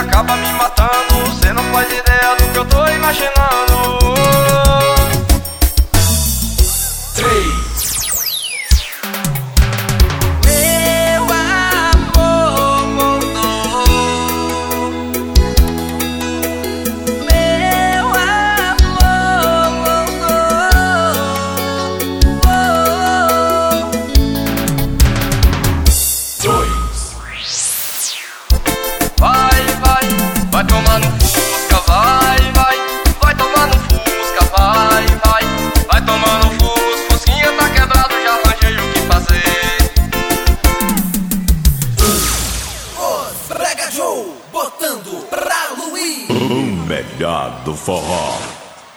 acaba me matando. Cê não faz ideia do que eu tô imaginando. 3. Vai tomar no Fusca, vai tomar no Fusca, vai tomar no Fusca, Fusquinha tá quebrado, já arranjei o que fazer. Os Brega Joe botando pra Luiz. O melhor do forró.